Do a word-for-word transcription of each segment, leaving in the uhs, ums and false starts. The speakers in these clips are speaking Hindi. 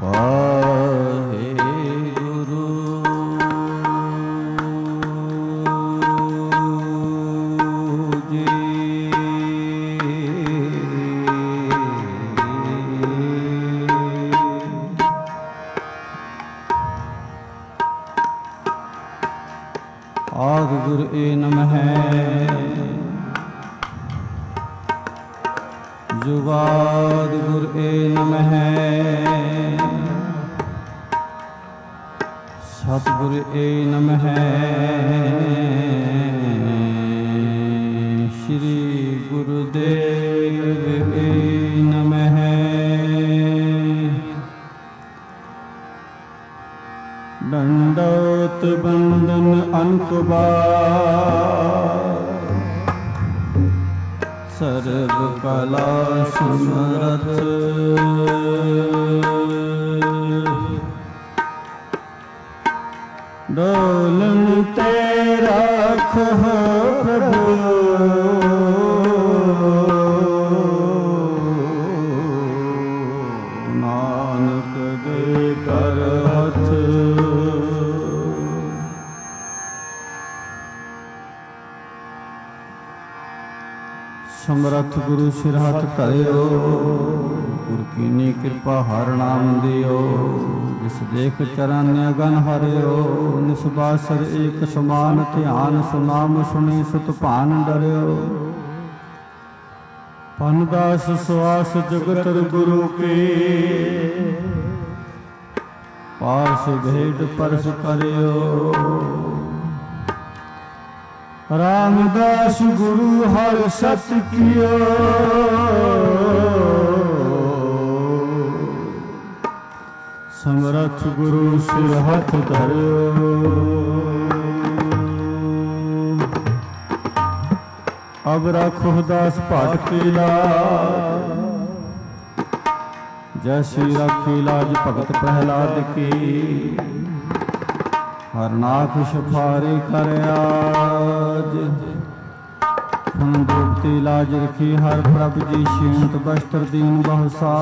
समर्थ गुरु सिर हाथ धरियो, गुर कीनी कृपा हर नाम दियो। जिस देख चरण अगन हरियो, निस्बासर एक समान ध्यान। सुनाम सुनी सुत भान डरियो, पनदास सुआस जगत गुरु के। पास भेद परस करियो, रामदास गुरु हर सत कियो। समर्थ गुरु सिर हाथ धरियो, अब राखो दास भाट की लाज। जैसी राखी लाज भगत प्रहलाद की, हरनाथ सफारी कर आज। फन द्रुपति लाज रखी हर प्रभ जी, शीत वस्त्र दीन बहुसा।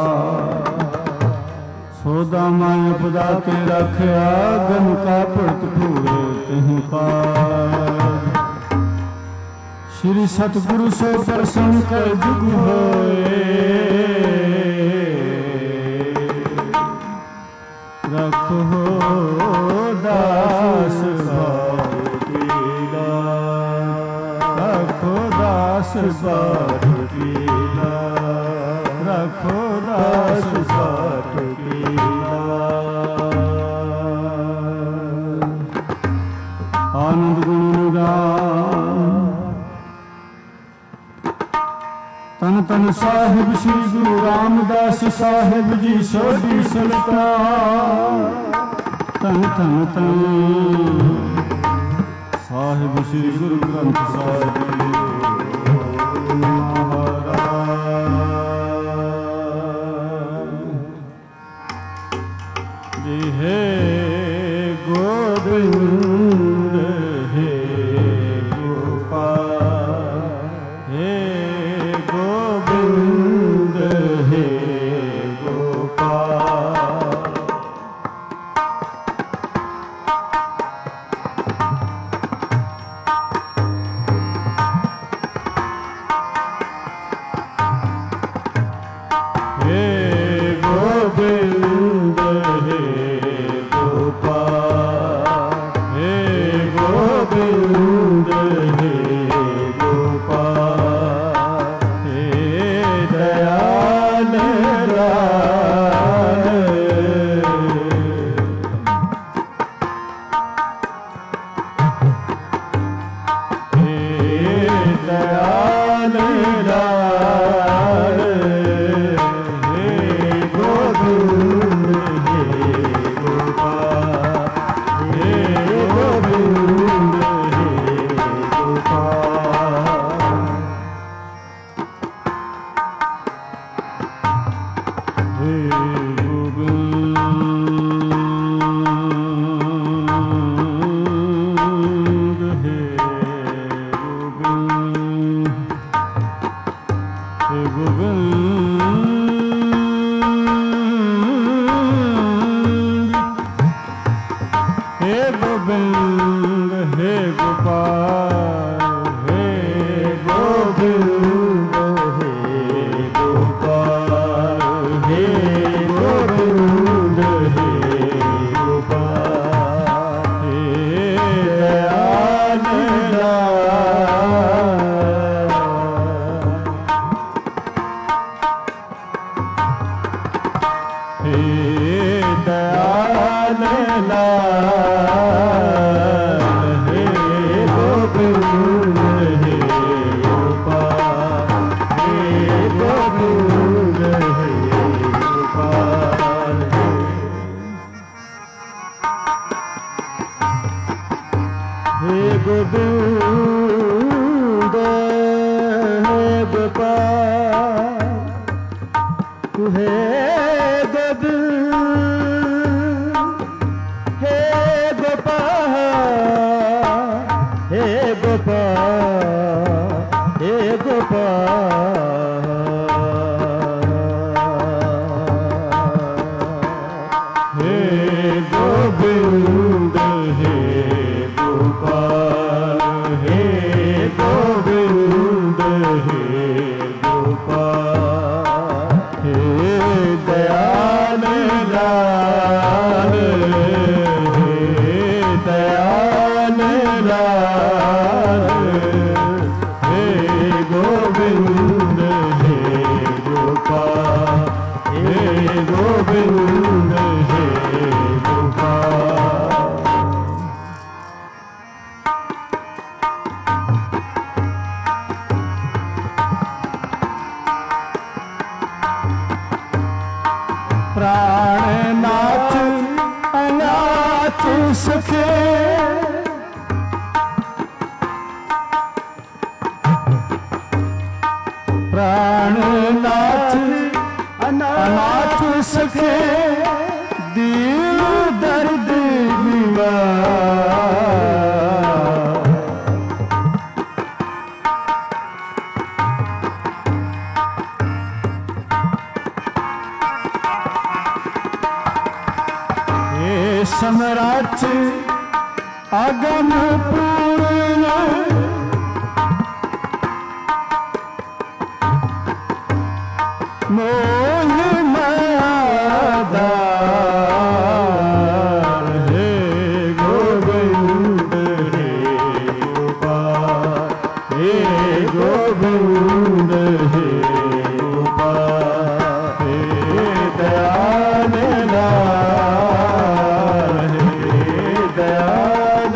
सोदा माय पदा ते रखया, गम का पुरत पूरे तिहु काज। श्री सतगुरु सो प्रसन्न कर जुग होए, रखो दास बार रखो दास बार रखो दास बार। आनंद गुण निगान तन तन साहिब श्री गुरु रामदास साहिब जी सोधी सुल्तान। तन तन तन साहिब श्री गुरु ग्रंथ साहिब जी। हे गोविंद हे गोपाल, हे गोविंद हे गोपाल। हे गोविंद हे गोपाल हे गोपाल हे गोपाल हे गोविंद हे गोपाल हे गोविंद हे गोपाल हे दयाल लाल हे दयाल लाल हे गोविंद हे गोपाल हे गोविंद हे गोपाल प्राणनाथ अनाथ सखे प्राणनाथ अनाथ सखे दिल दर्द निवार हे सम्राट अगम पूर्ण मोह मायादार हे गोविंद हे गोपाल हे गोविंद हे गोपाल हे दयाल लाल हे दयाल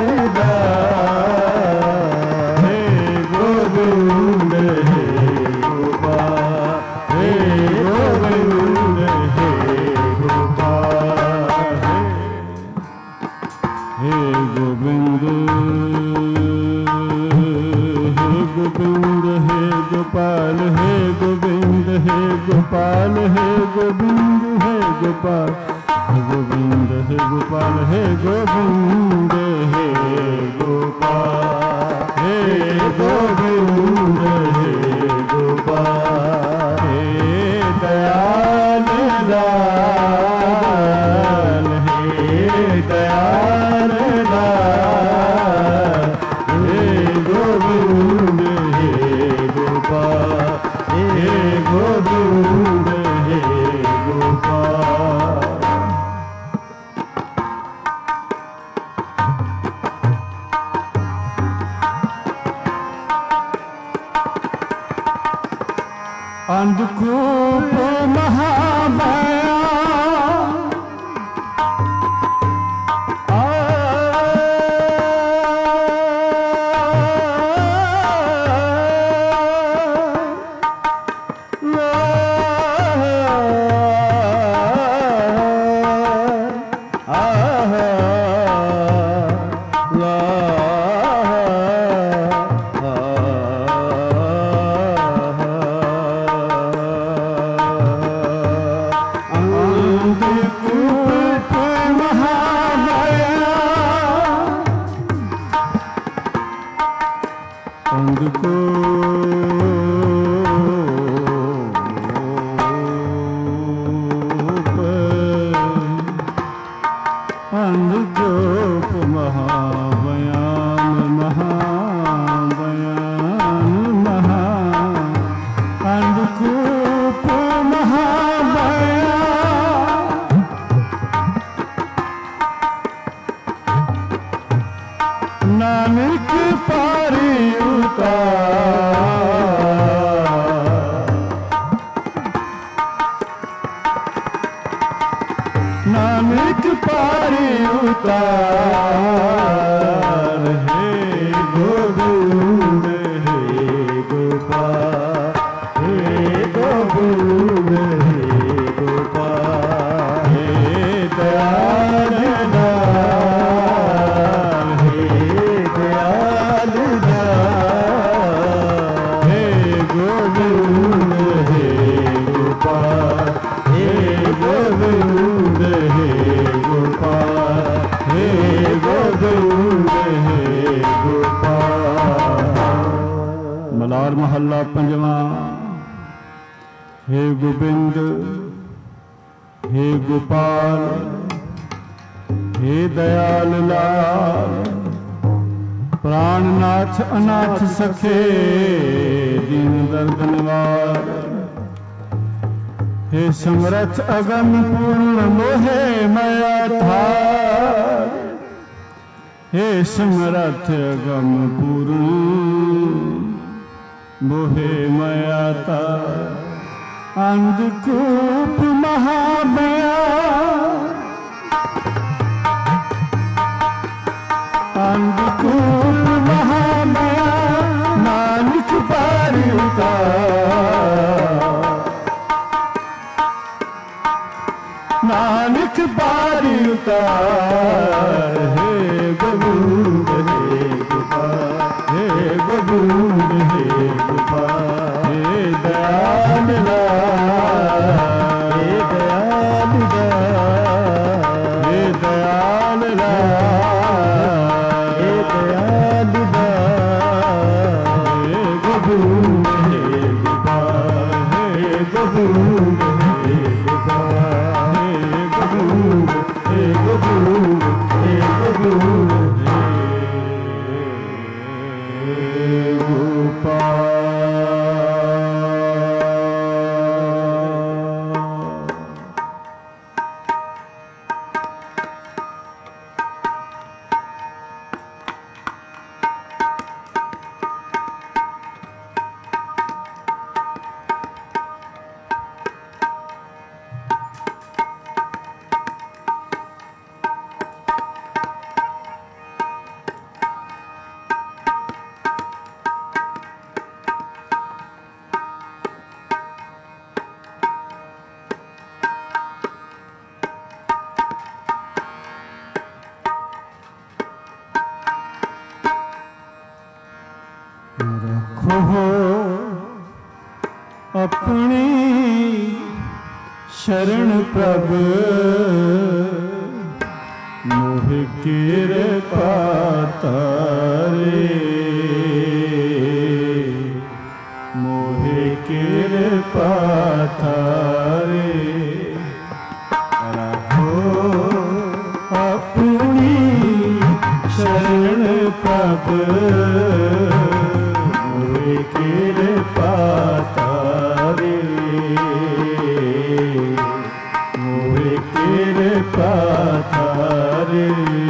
लाल हे गोविंद हे गोपाल हे गोविंद हे गोपाल हे गोविंद हे गोविंद हे गोपाल हे गोविंद हे गोपाल हे गोविंद हे गोपाल गोविंद हे गोपाल हे गोविंद हे गोपाल हे गोविंद हे गोपाल हे दयाल लाल हे दयाल लाल हे गोविंद हे गोपाल हे गोविंद हे गोपाल अंधकूप महामाया आ ला आ ला अंधकूप महाबयान महाबयान महा अंधकूप महाबयान नानक पारी उतार नानक पारी उतार हे गोविंद हे गोपाल हे गोविंद हे गोपाल हे दयाल लाल हे दयाल लाल हे गोविंद हे गोपाल हे गोविंद हे गोपाल हे दयाल लाल प्राणनाथ अनाथ सखे दीन दर्द निवार हे समरथ अगम पूर्ण मोहे माया थार हे समरथ अगम पूर्ण मोहे माया थार अंधकूप महामाया अंधकूप महामाया नानक पार उतार नानक पार उतार हे गोविंद हे गोपाल हे गोविंद हे गोपाल हे दयाल लाल हे दयाल लाल हे दयाल लाल हे दयाल लाल हे गोविंद हे गोपाल हे गोविंद हे गोपाल हे गोविंद हे गोविंद हे गोविंद हे गोपाल। अपनी शरण प्रभ मोह कृपा तारे मोह कृपा तारे रखो अपनी शरण प्रभ मोह कृपा तारे मोह कृपा तारे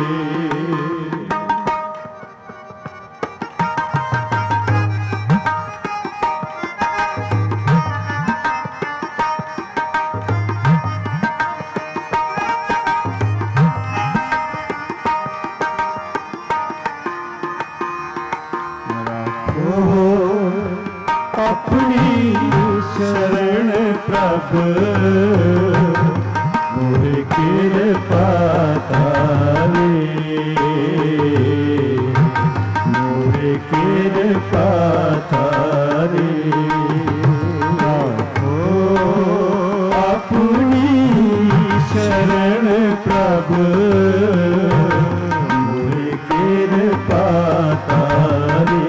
अपनी शरण प्रभ मोह कृपा तारे मोह कृपा तारे रखो अपनी शरण प्रभ मोह कृपा तारे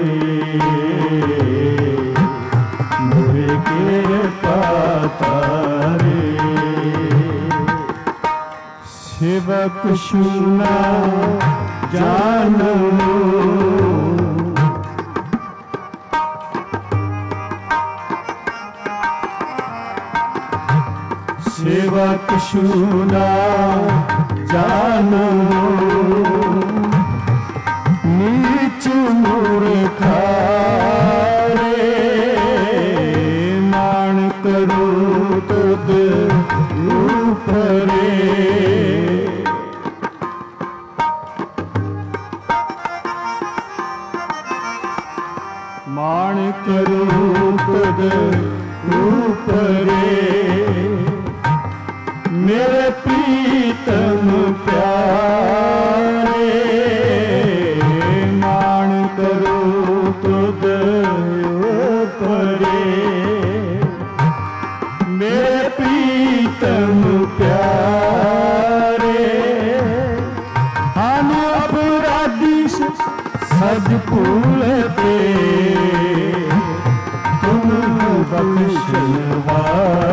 कृपा तारे सेवक सुना जानो सेवक सुना जानो नीच मूर्खा करो तुद ऊपरे मान करो तुद ऊपरे मेरे प्रीतम प्यारे मान करो तुद ऊपरे मेरे प्रीतम प्यारे हम अपराधी सज भूलते तुम बख्शनहार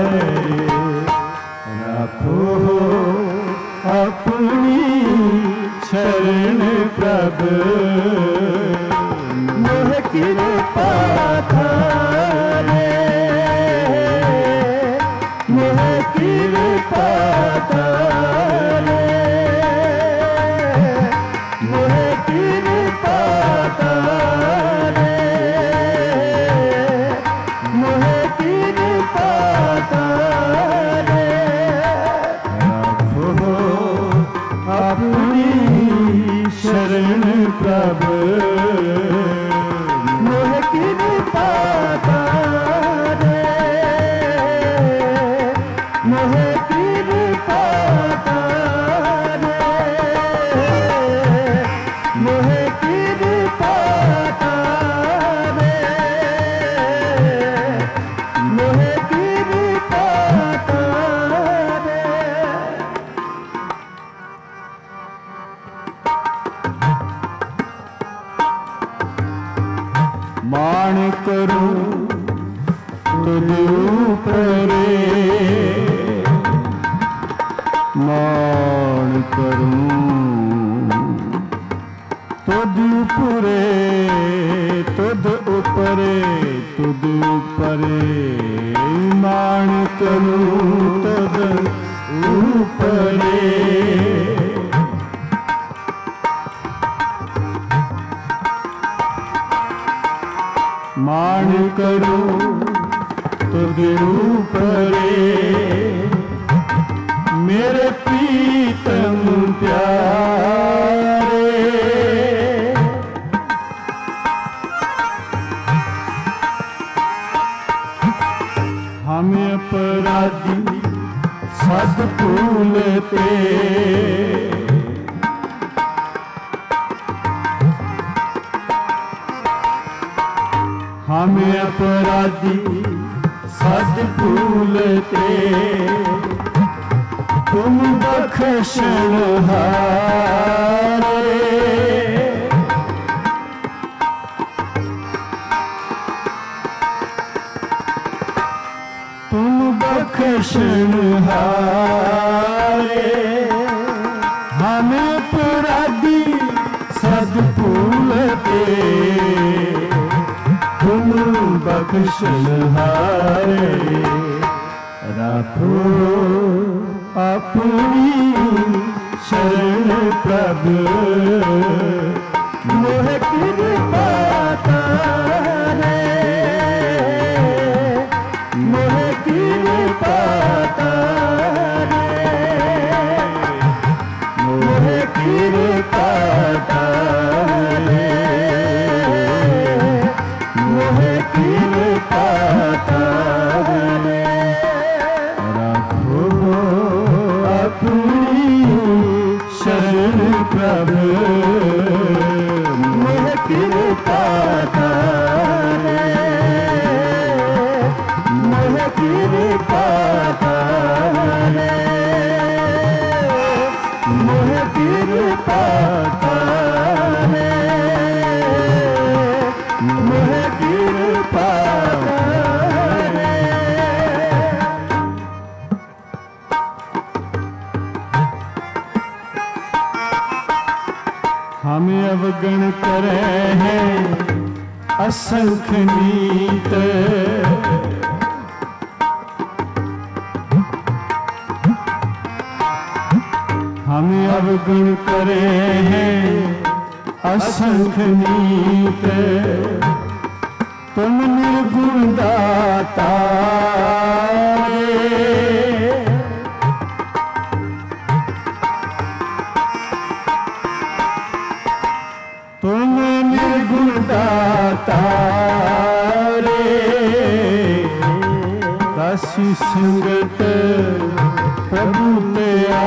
मोहे कृपा तारे, मोहे कृपा तारे, मोहे कृपा तारे। मान करूं तुझ ऊपरे, मान करूं तुझ ऊपरे, तुझ ऊपरे, तुझ ऊपरे, मान करूं तुझ ऊपरे। मान करूं तुझ ऊपरे, मेरे प्रीतम प्यारे। हम अपराधी सद भूलते, हम अपराधी सद भूलते, तुम बख्शनहारे। तुम बख्शनहारे, हम अपराधी सद भूलते, तुम बख्शनहारे। राखो अपनी शरण प्रभु, मोहे कृपा तारे, मोहे कृपा तारे, मोहे कृपा तारे, मोहे कृपा तारे। राखो अपनी शरण प्रभु, मोहे कृपा तारे, मोहे कृपा तारे, मोहे कृपा तारे, मोहे कृपा तारे। हम अवगण करे हैं असंख्य नीत, हम अवगुण करे हैं असंख्य नीत, तुम निर्गुण दाता रे। तुम निर्गुण दाता रे, दासी संगत प्रभु तेरा,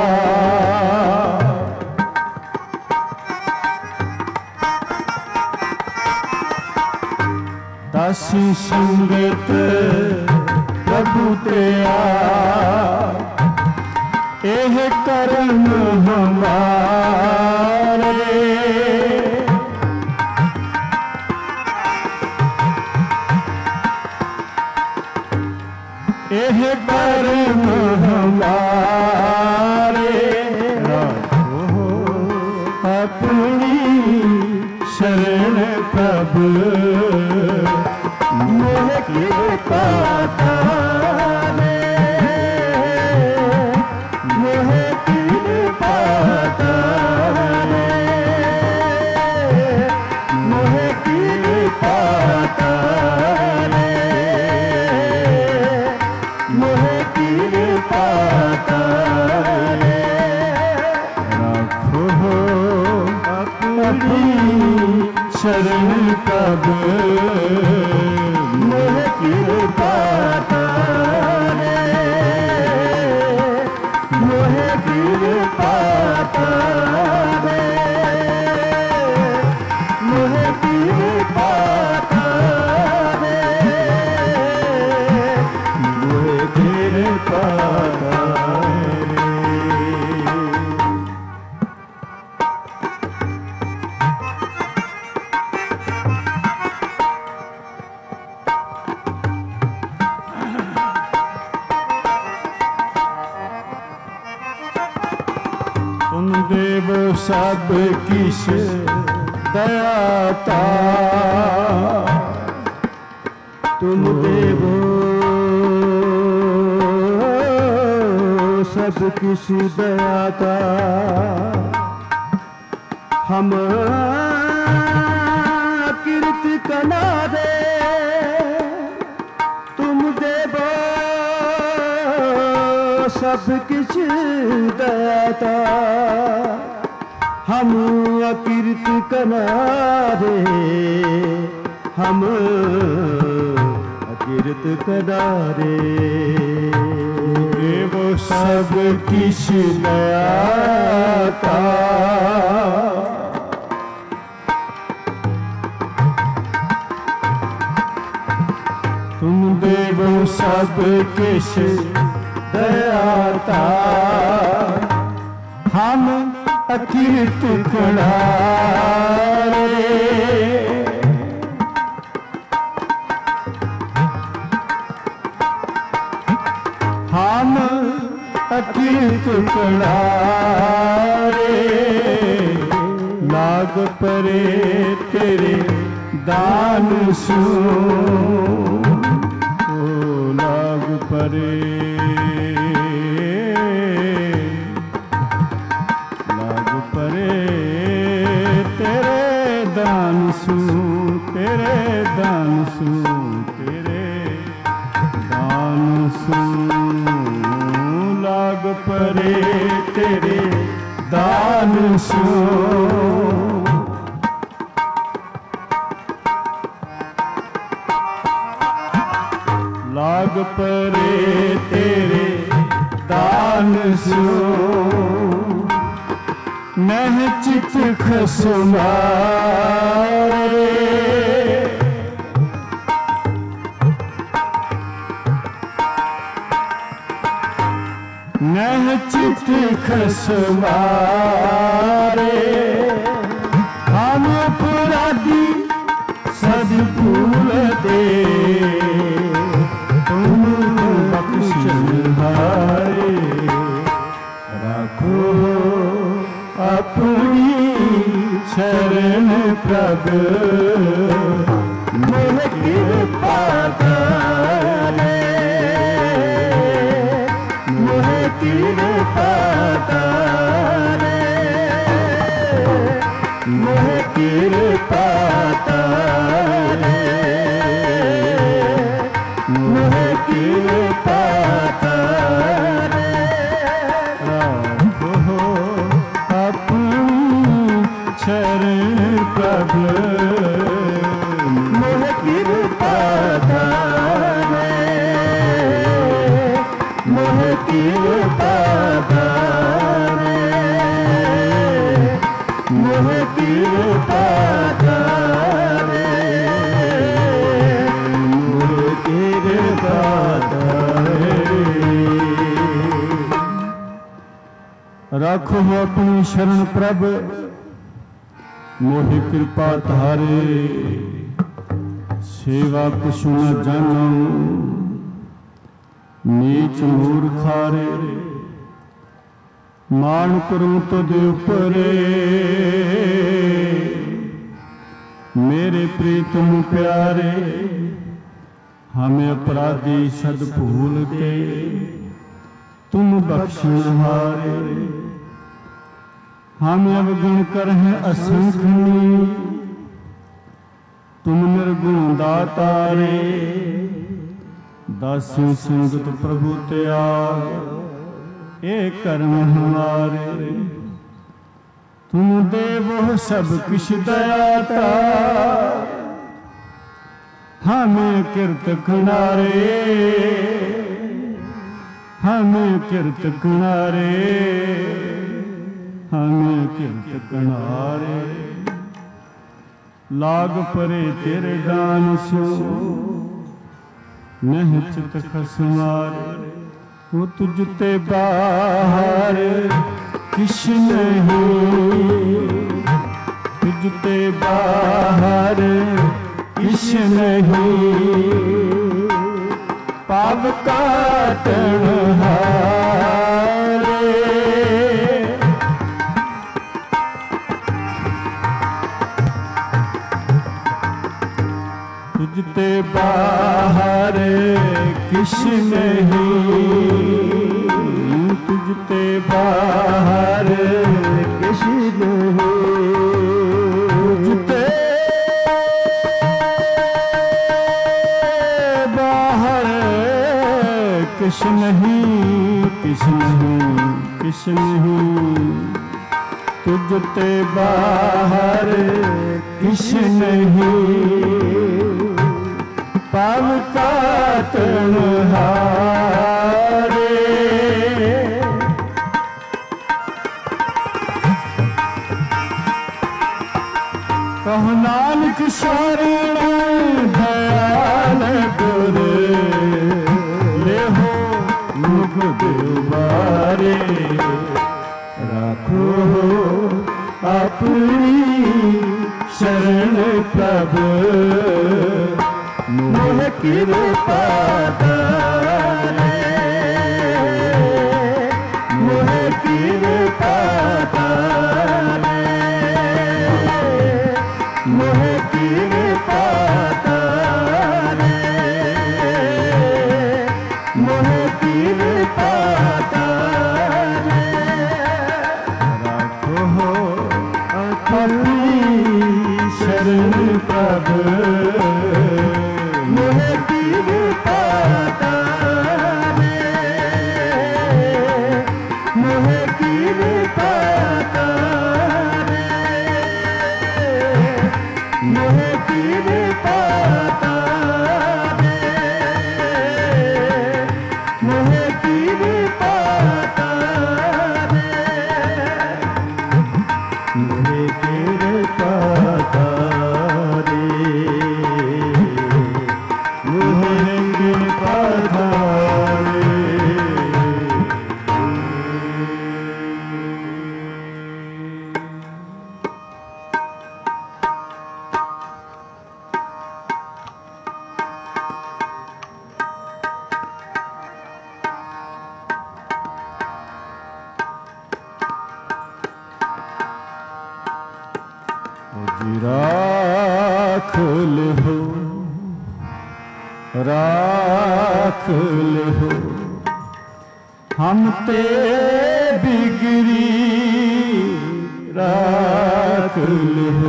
दासी संगत प्रभु तेरा, एह कर्म हमारे। एह कर्म हमारे, राखो अपनी शरण प्रभु, मोहे कृपा तारे, मोहे कृपा तारे, मोहे कृपा तारे, मोहे कृपा तारे। राखो अपनी शरण प्रभु, मोहे कृपा तारे, पाता तुम देव सब किश दयाता तुम देव सब किश दयाता हम कीर्त कना दे तुम देव सब किछ दयाता हम अकीर्त कनारे हम अकीर्त कनारे देव सब किछ दयाता तुम देव सब किछ दयाता हम अकीर्त कनारे हम अकीर्त कनारे लाग परे तेरे दान सू ओ लाग परे तेरे दान सू तेरे दान सू लाग परे तेरे दान सू लाग परे तेरे दान सू नह चित खसमारे नह चित खसमारे हम अपराधी सद भूलते तुम बख्शनहारे राखो अपनी शरण प्रभु मोह कृपा करे मोह कृपा करे मोह कृपा करे मोह कृपा करे शरण प्रभु मोह कृपा करे मोह कृपा करे मोह कृपा करे मोह कृपा करे राखो अपनी शरण प्रभु मोहि कृपा तारे सेवा कुछु न जानूं नीच मूर्खारे मान करूं तो दे उपरे मेरे प्रीतम प्यारे हमें अपराधी सद भूल के तुम बख्शनहारे हम अवगुण कर हैं असंख्य तुम निर्गुण दातारे दासी संगत प्रभु त्याग ए कर्म हमारे तुम देवो सब किछ दयाता हमें किरत किनारे हमें किरत किनारे हमें किरत किनारे लाग परे तेरे दान सो नह चित खसमारे वो तुझ ते बाहर किश नहीं, तुझ ते बाहर किश नहीं, पाप काटन हारे। तुझ ते बाहर किश नहीं, तुझ ते बाहर किश नहीं, तुझ ते बाहर किश नहीं, किश नहीं, किश नहीं, तुझ ते बाहर किश नहीं, पाव काटन हारे। कह नानक शरण दयाल गुर, ले हो मुख दुबारे, राखो अपनी शरण प्रभु, मोह कृपा तारे, मोह कृपा तारे, मोह कृपा तारे, मोह कृपा तारे, राखो अपनी शरण प्रभु, मोह कृपा तारे, मोह कृपा तारे, मोह कृपा तारे, मोह कृपा तारे, मोह कृपा तारे, मोह कृपा तारे। राख हो, राख हो, हम ते बिगड़ी, राख हो,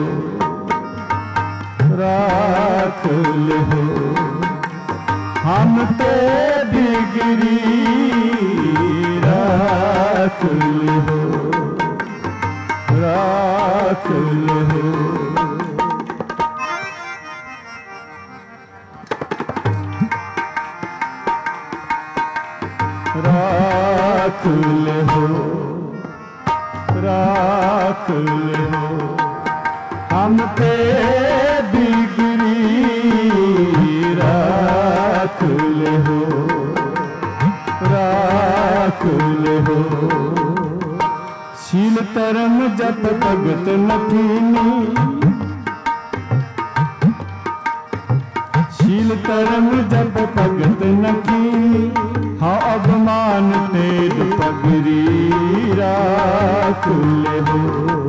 राख हो, हम ते बिगड़ी, राख हो, राख हो। राख हो, राख हो, हम ते बिगड़ी, राख हो, राख हो। शील धर्म जप भगत न कीनी, शील धर्म जप भगत न कीनी, हाँ अभिमान तेज पगरी, राख हो,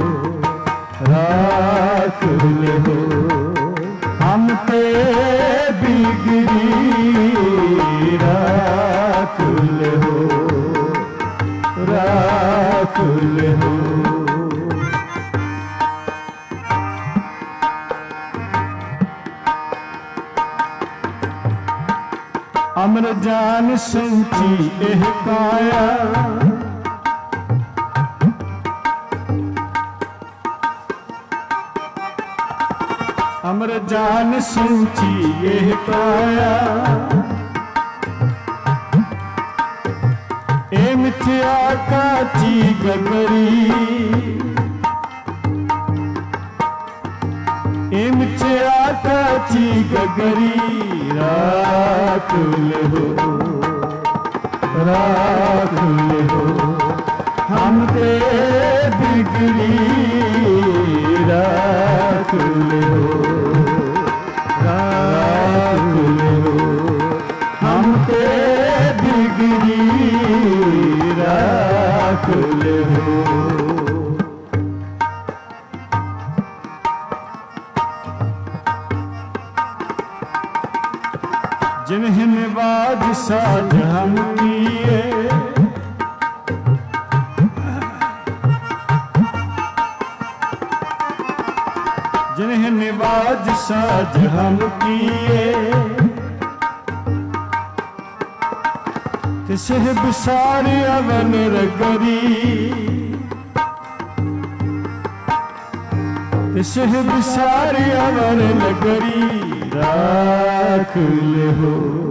राख हो, हम ते बिगड़ी, राख हो, राख हो। अमर जान संची एह काया, अमर जान संची एह काया, ए मिथ्या काची गगरी, ए मिथ्या काची गगरी, राख हो, राख लियो हम ते बिगड़ी राख लियो राख लियो हम ते बिगड़ी राख लियो। जिन्हें निवाज साज हम किए जिन्हें निवाज साज हम किए तिसे बिसार अवन रगरी तिसे बिसार अवन नगरी राख लियो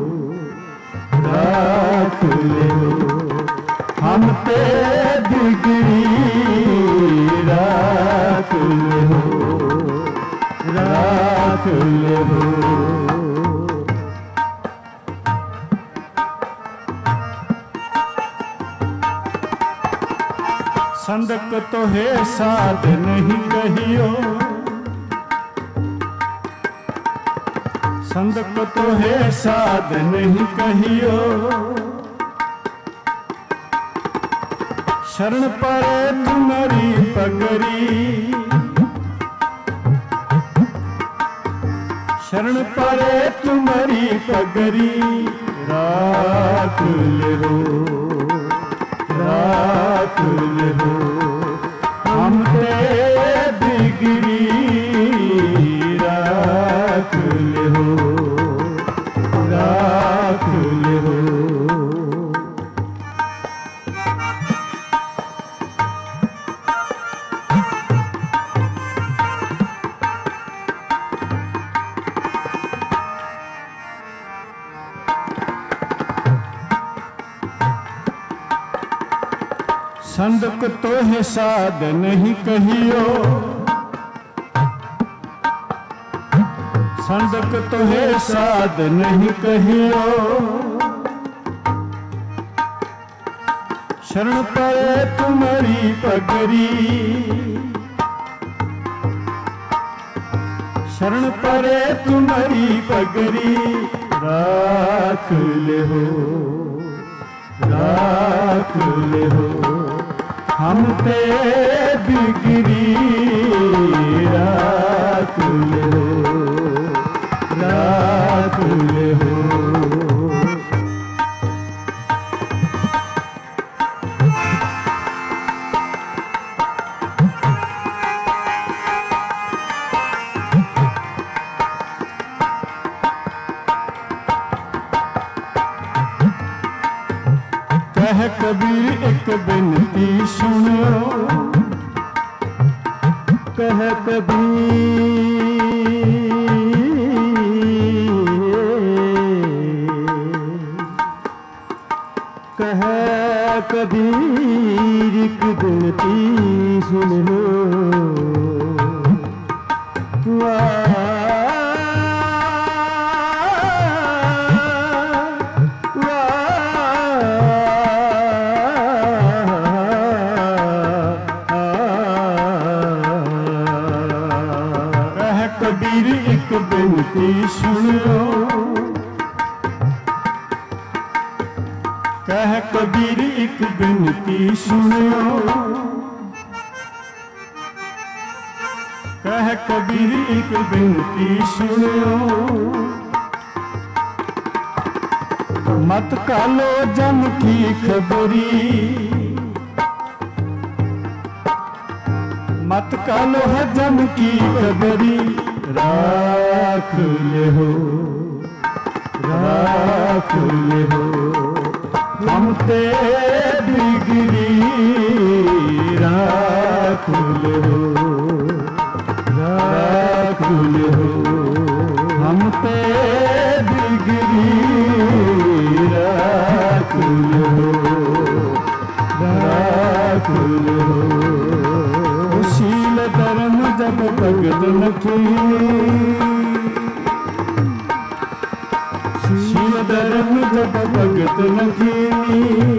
राख लियो हम ते बिगड़ी राख लियो राख लियो। संदक तो है साध नहीं कहियो संदक तो है साध नहीं कहियो शरण परे तुम्हारी पगरी शरण परे तुम्हारी पगरी राख लियो राख लियो हम ते बिगड़ी राख लियो राख लियो। संदक तो है साध नहीं कहियो संदक तो है साध नहीं कहियो शरण परे तुम्हारी पगरी शरण परे तुम्हारी पगरी राख लियो राख लियो हम ते बिगड़ी राख लियो राख लियो। कह कबीर एक बिनती सुनियो कह कबीर कह कबीर एक बिनती सुन लो कबीर एक बिनती सुनियो कह कबीर एक बिनती सुनियो कह कबीर एक बिनती सुनियो मत कालो जन की खबरी मत कालो है जन की खबरी राख लियो राख लियो हम ते बिगड़ी राख लियो राख लियो हम ते बिगड़ी राख लियो राख लियो। शील धर्म जब भगत नखी शील धर्म जब भगत नखी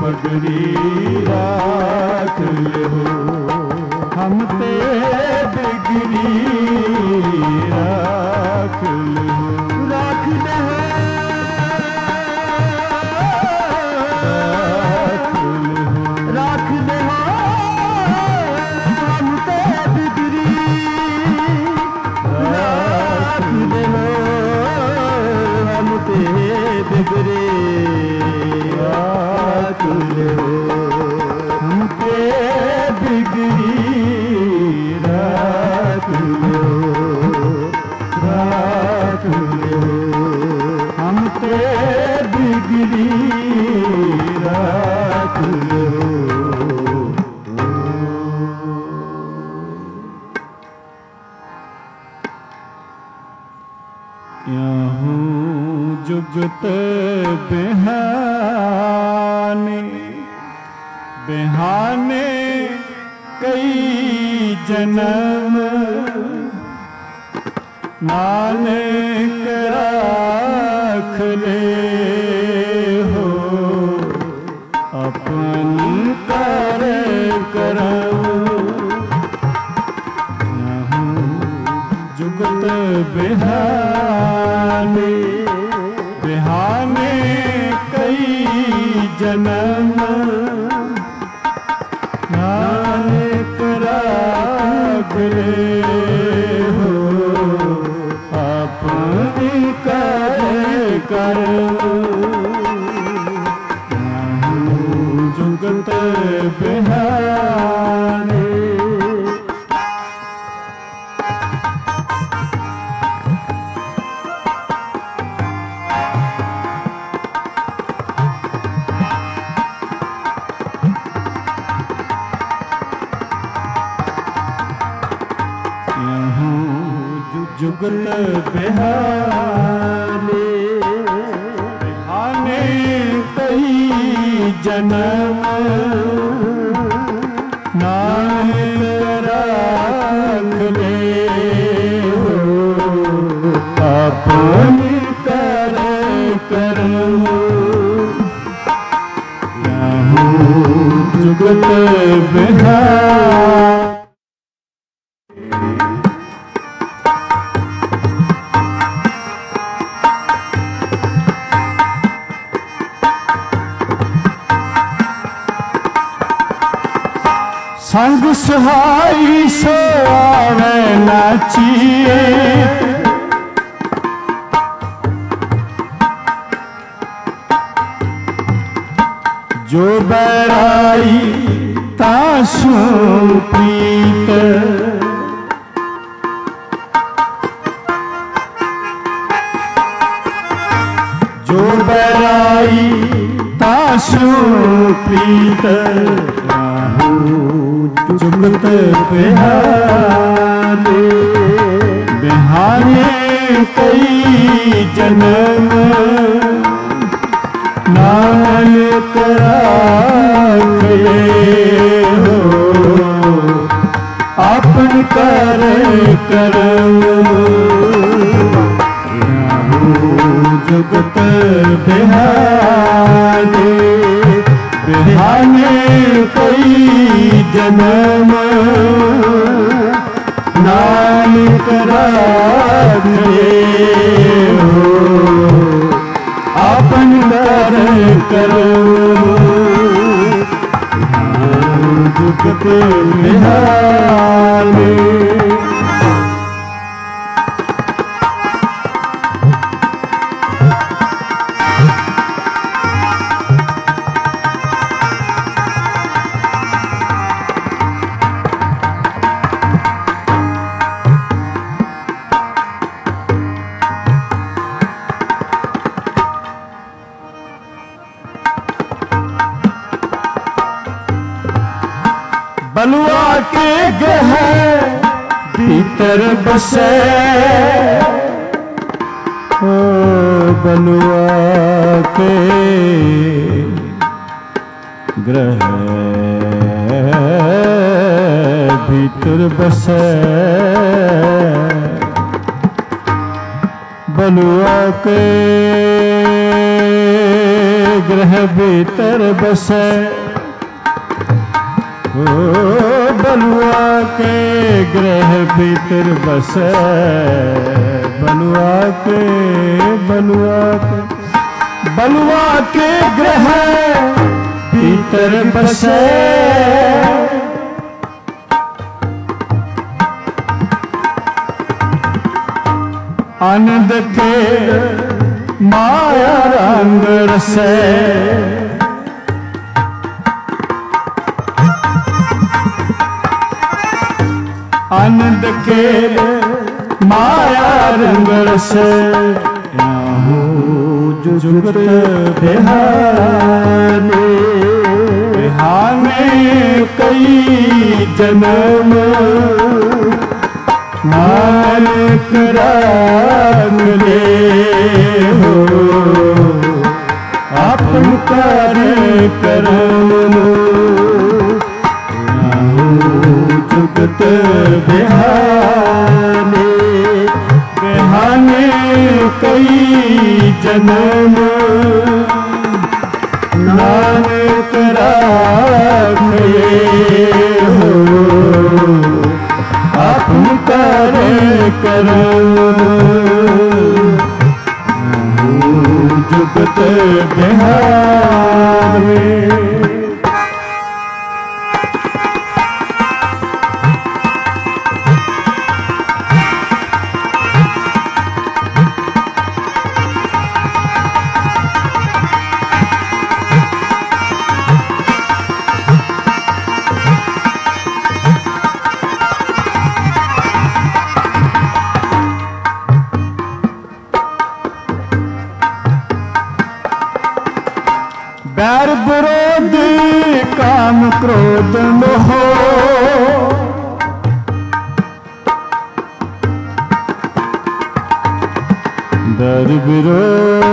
पगड़ी राख लेहो हम ते बिगड़ी राख लेहो राख लेहो राख लेहो हम ते बिगड़ी राख लेहो हम ते बिगड़ी राख लेहो हम ते बिगड़ी राख लेहो राख लेहो हम ते बिगड़ी राख लेहो याहूं जुगत बिहाने बिहाने कई जन्म नानक राख ले हो अपन कर करम जुगत बिहाने बिहाने कई जन्म नानक राख ले हो अपनी कर करम जुगत बिहाने जुगत बिहाने बिहाने कई जन्म नानक राख ले हो अपनी कर करम जुगत बिहाने संग सुहाई सो आवे नाचिए जो बैराई तासु प्रीत जो बैराई तासु प्रीत जुगत बिहाने बिहाने कई जन्म नानक राख ले हो अपन कर करम जुगत बिहाने बिहाने कई जन्म नानक राख ले हो अपन कर करम जुगत बिहाने बलुआ के गह भीतर बसे ओ बलुआ के ग्रह भीतर बसे बलुआ के ग्रह भीतर बसे, ओ बलुआ के ग्रह भीतर बसे, बलुआ के बलुआ के बलुआ के ग्रह भीतर बसे। आनंद के माया रंग रसे, आनंद के माया रंग रसे। जुगत बिहाने बिहाने कई जन्म, नानक राग ले हो अपन कर करम। जुगत बिहाने बिहाने कई जन्म, नानक राग ले हो अपन कर करम। जुगत बिहाने बैर विरोध काम क्रोध मोह, बैर विरोध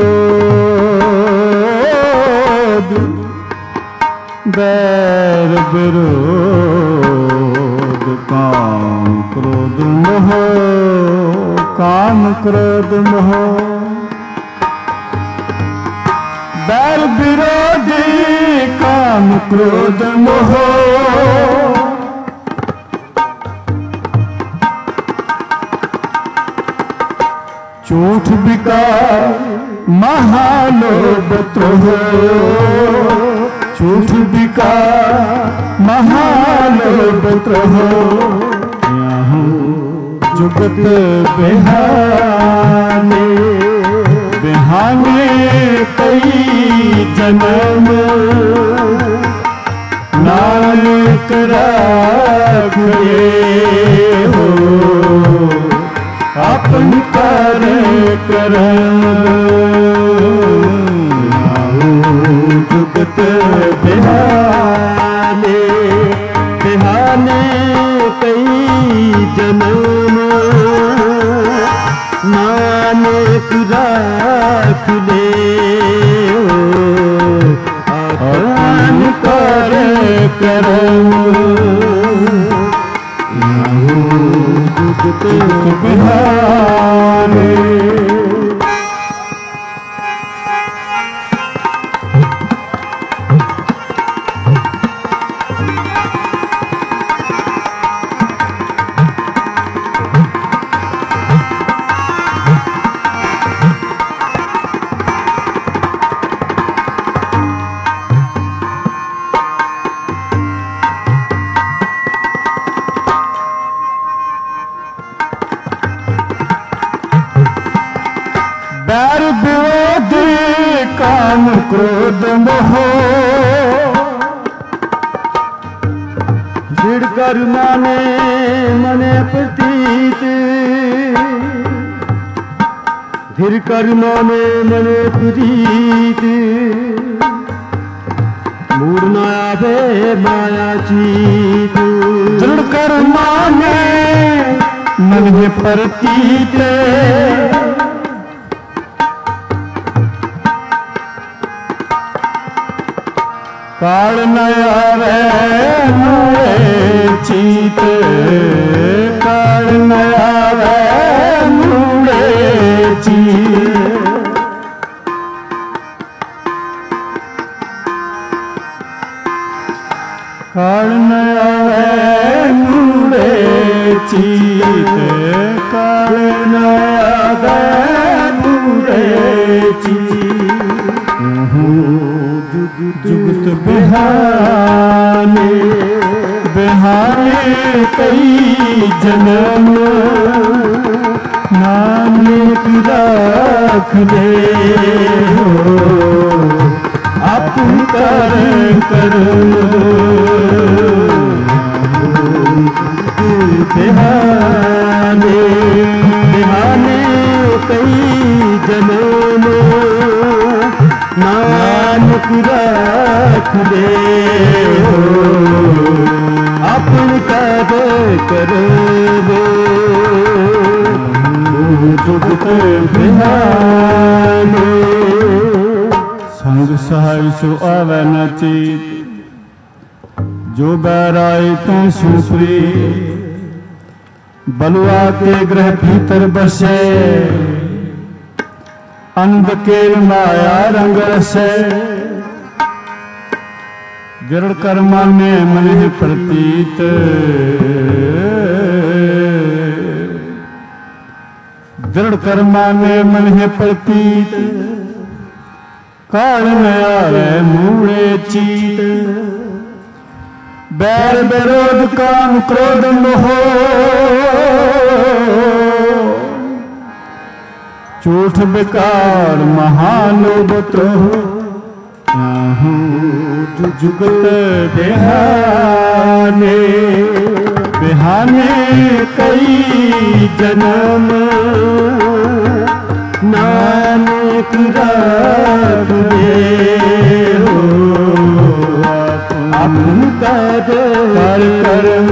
बैर विरोध काम क्रोध मोह, काम क्रोध मोह। बैर विरोधी काम क्रोध मोह, झूठ विकार महालोभ त्रोह, झूठ विकार महालोभ त्रोह। जुगत बिहाने बिहाने कई जन्म, नानक राग ले हो अपन कर करम। जुगत बिहाने बिहाने कई जन्म, नानक राख ले अपन कर करम। जुगत बिहाने बैर विरोध काम क्रोध मोह, दृढ़ करुणा ने मने प्रतीत, धीर करुणा ने मने प्रतीत। मूड न आवे माया चीत, दृढ़ करुणा ने मन में प्रतीत। काल न आवे मूढ़े चीत, काल न आवे मूढ़े चीत। जुगत बिहाने बिहाने कई जन्म नानक राख ले अपन कर करम बिहाने बिहाने कई जन्म नानक राख ले अपन कर करबो जुगत बिहाने। संग सहाय सो आवे न चीत जो बैराय तू सुपरी बलुआ के ग्रह भीतर बसे अंध के माया रंग रसे गिरड़ कर्मा ने मन प्रतीत दृढ़ कर्मा ने मन प्रतीत काल न आवे मूड़े चीत बैर विरोध काम क्रोध मोह झूठ बेकार महालोभ तो जुगत बिहाने बिहाने कई जन्म नानक राख ले अपन कर करम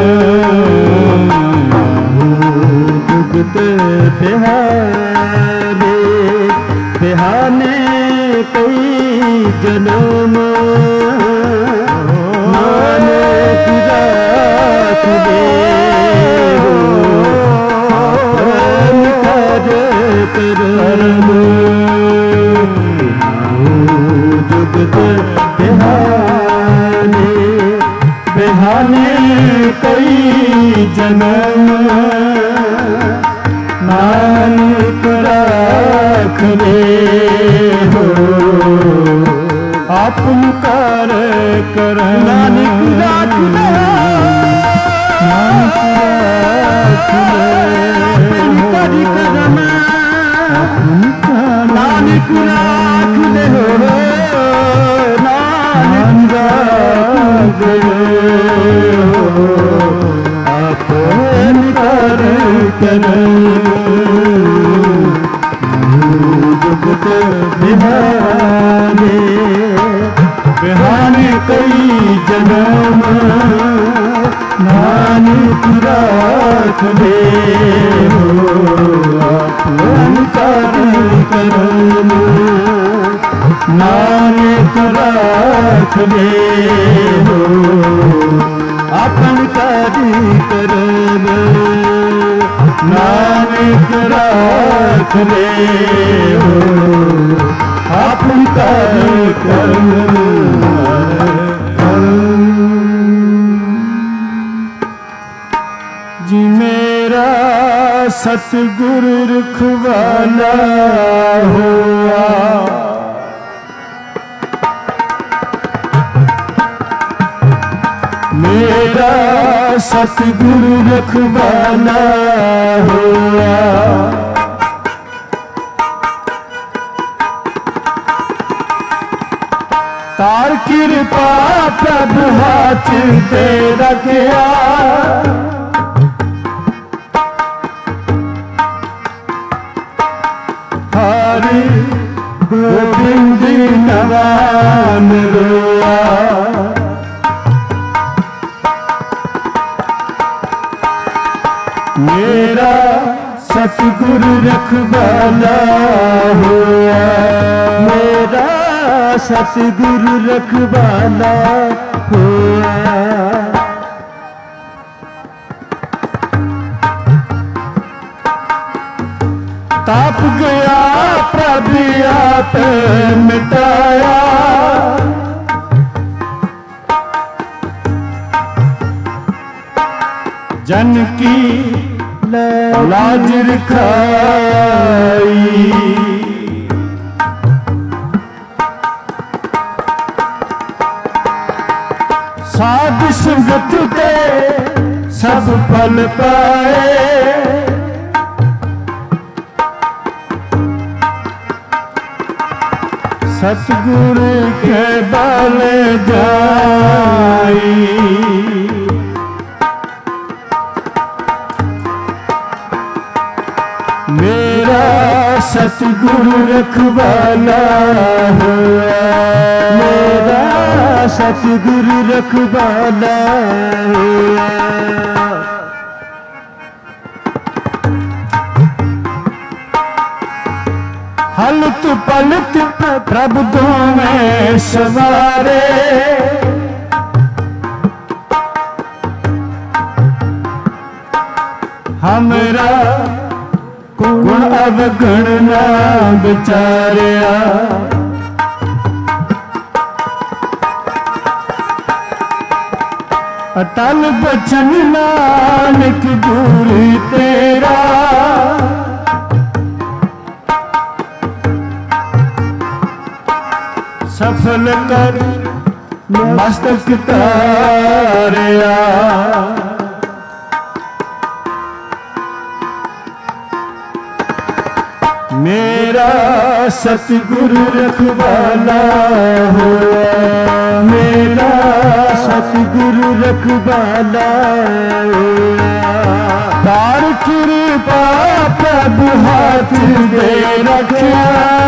जुगत बिहाने बिहाने कई जन्म नानक राख ले करम जुगत बिहाने बिहाने कई जन्म नानक राख ले अपन कर कर नानक राख ले नानक राख ले करम नानक राख ले हो नानक राख ले हो अपन कर करम जुगत बिहाने बिहाने कई जन्म नानक राख ले अपन कर करम नानक राख ले अपन कर करम नानक राख ले अपन कर करम। जी मेरा सतगुरु रखवाला हुआ मेरा सतगुरु रखवाला हुआ तार कृपा प्रभु हाथ दे रखिया हरि गोविंद नवान रोआ मेरा सतगुरु रखवाला हुआ मेरा सतगुरु रखवाला हुआ ताप गया प्रभु आप मिटाया जन की लाज रखाई फल पाए। सतगुरु के बल जाई, मेरा सतगुरु रखवाला हुआ, मेरा सतगुरु रखवाला हुआ। हलत पलत प्रभु में सवारे, हमरा गुण अवगुण ना विचारिया। अटल बचन नानक गुरु तेरा, सफल कर मस्तक तारिया। मेरा सतगुरु रखवाला हुआ, मेरा सतगुरु रखवाला हुआ। तार कृपा प्रभु हाथ दे रखा,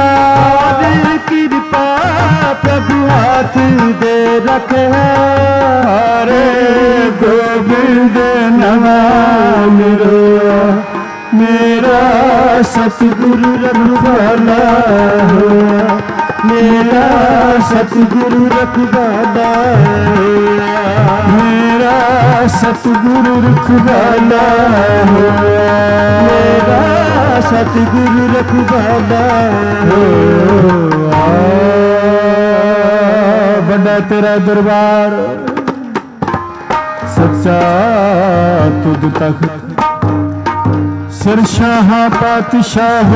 कृपा प्रभु हाथ दे रखे। हरे गोविंद नमः निरोया, मेरा सतगुरु रखवाला हुआ, मेरा सतगुरु रखवाला हुआ, मेरा सतगुरु रखवाला हुआ, मेरा सतगुरु रखवाला हुआ। बड़ा तेरा दरबार सच्चा तुझ तक, सिरशाह पातशाह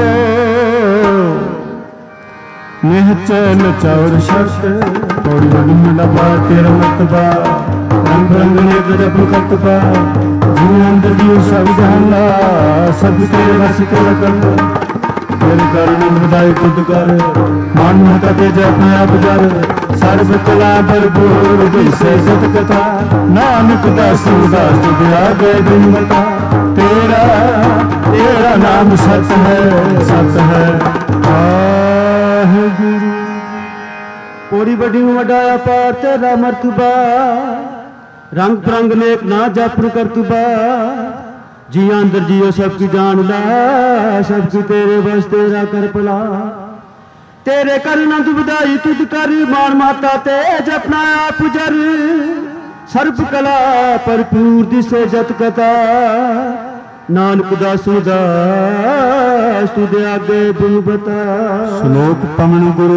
निहचल चौर शक। पौड़ी बड़ी लबा तेरा मतबा, रंग रंग ने गजब कतबा। जीवन दियो सब जाना, सब तेरे रस तेरा कर। तेरे करुण बधाई तुद कर, मान मत के जप आप जर। सर्व कला भरपूर जैसे सत कथा, नानक दास दास तुझ आगे बिन बता। तेरा तेरा नाम सत है, सत है वाहिगुरु। पौड़ी बड़ी वडाया पार तेरा मरतबा, रंग परंग नेक ना जापन करतबा। जी अंदर जियो सबकी जान ला, सबकी तेरे बस तेरा कर भला। तेरे कर नंद बधाई तुझ कर, मान माता ते जपना आप जर। सर्व कला भरपूर दिसे जत कथा, नानक दास दास तुझे आगे बिन बता। श्लोक पवन गुरु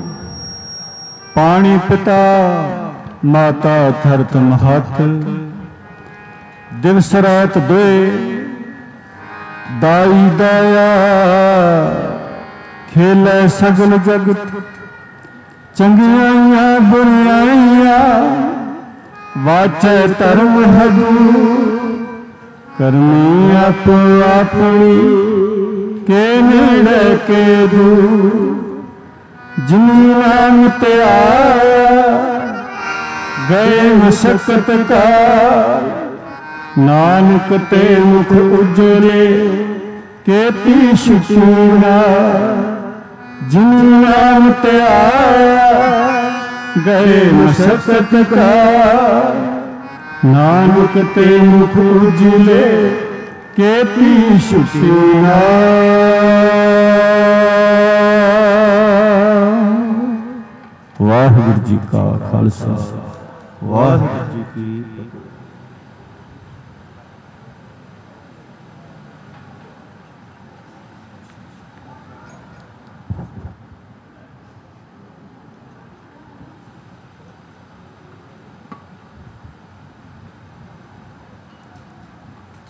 पानी पिता, माता धरत महत। दिवस रात दोए दाई दया, खेलै सगल जगत। चंगियाइया बुराइया वाचै धर्म हगू। करनी आपो अपनी के नेड़े के दू। जिन्नी नाम ते आया गए मशक्कत का। नानक ते मुख उजले के पीछ चूड़ा। जिन्नी नाम ते आया गए मशक्कत का। नानक ते मुख उजले के पीछ चूड़ा। वाहिगुरू जी का खालसा, वाहिगुरू जी की फतेह।